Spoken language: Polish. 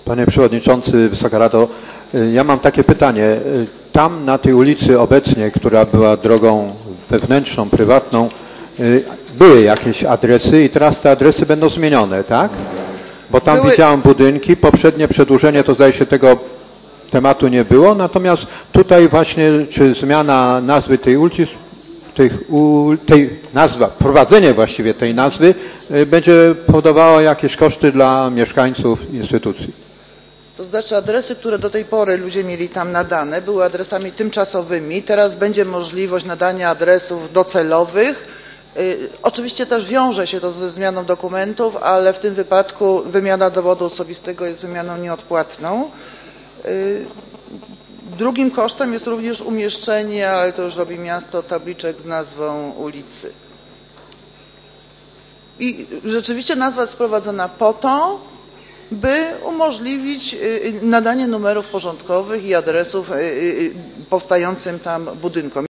Panie Przewodniczący, Wysoka Rado, ja mam takie pytanie. Tam na tej ulicy obecnie, która była drogą wewnętrzną, prywatną, były jakieś adresy i teraz te adresy będą zmienione, tak? Bo tam widziałem budynki, poprzednie przedłużenie to zdaje się tego tematu nie było, natomiast tutaj właśnie czy zmiana nazwy tej ulicy, wprowadzenie właściwie tej nazwy będzie powodowało jakieś koszty dla mieszkańców instytucji. To znaczy adresy, które do tej pory ludzie mieli tam nadane, były adresami tymczasowymi. Teraz będzie możliwość nadania adresów docelowych. Oczywiście też wiąże się to ze zmianą dokumentów, ale w tym wypadku wymiana dowodu osobistego jest wymianą nieodpłatną. Drugim kosztem jest również umieszczenie, ale to już robi miasto, tabliczek z nazwą ulicy. I rzeczywiście nazwa jest wprowadzona po to, by umożliwić nadanie numerów porządkowych i adresów powstającym tam budynkom.